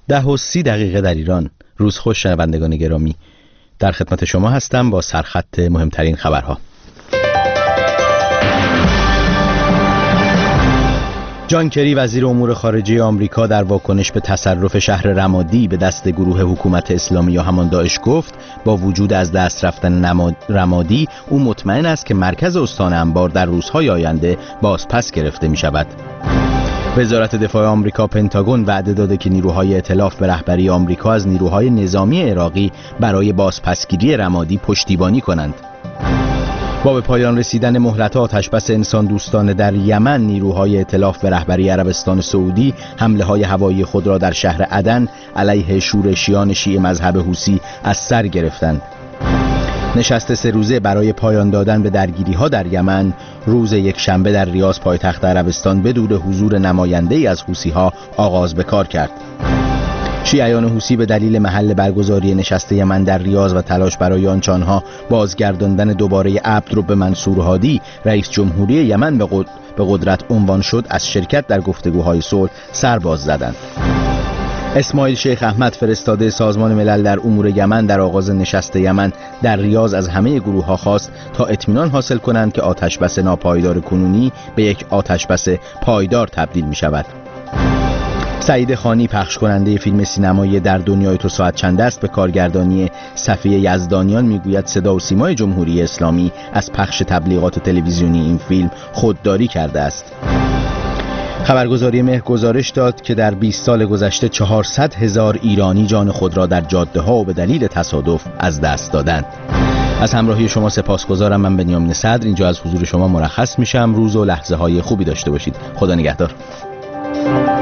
10:30 در ایران. روز خوش شنوندگان گرامی، در خدمت شما هستم با سرخط مهمترین خبرها. جان کری وزیر امور خارجه آمریکا در واکنش به تصرف شهر رمادی به دست گروه حکومت اسلامی یا همان داعش گفت با وجود از دست رفتن رمادی او مطمئن است که مرکز استان انبار در روزهای آینده بازپس گرفته می شود. وزارت دفاع آمریکا پنتاگون وعده داده که نیروهای ائتلاف به رهبری آمریکا از نیروهای نظامی عراقی برای بازپسگیری رمادی پشتیبانی کنند. با به پایان رسیدن مهلت آتشبس انسان دوستانه در یمن، نیروهای ائتلاف به رهبری عربستان سعودی حمله‌های هوایی خود را در شهر عدن علیه شورشیان شیعه مذهب حوثی از سر گرفتند. نشست 3 روزه برای پایان دادن به درگیری‌ها در یمن روز یکشنبه در ریاض پایتخت عربستان بدون حضور نماینده‌ای از حوثی‌ها آغاز به کار کرد. شیعیان حوثی به دلیل محل برگزاری نشست یمن در ریاض و تلاش برای آنچه آنها بازگرداندن دوباره عبد رو به منصور هادی رئیس جمهوری یمن به قدرت عنوان شد از شرکت در گفتگوهای صلح سر باز زدند. اسماعیل شیخ احمد فرستاده سازمان ملل در امور یمن در آغاز نشست یمن در ریاض از همه گروه‌ها خواست تا اطمینان حاصل کنند که آتشبس ناپایدار کنونی به یک آتشبس پایدار تبدیل می شود. سعید خانی پخش کننده فیلم سینمایی در دنیای تو ساعت چند است به کارگردانی صفیه یزدانیان میگوید صدا و سیمای جمهوری اسلامی از پخش تبلیغات تلویزیونی این فیلم خودداری کرده است. خبرگزاری مهر گزارش داد که در 20 سال گذشته 400,000 ایرانی جان خود را در جاده‌ها و به دلیل تصادف از دست دادند. از همراهی شما سپاسگزارم. من بنیامین صدر اینجا از حضور شما مرخص میشم. روز و لحظه های خوبی داشته باشید. خدا نگهدار.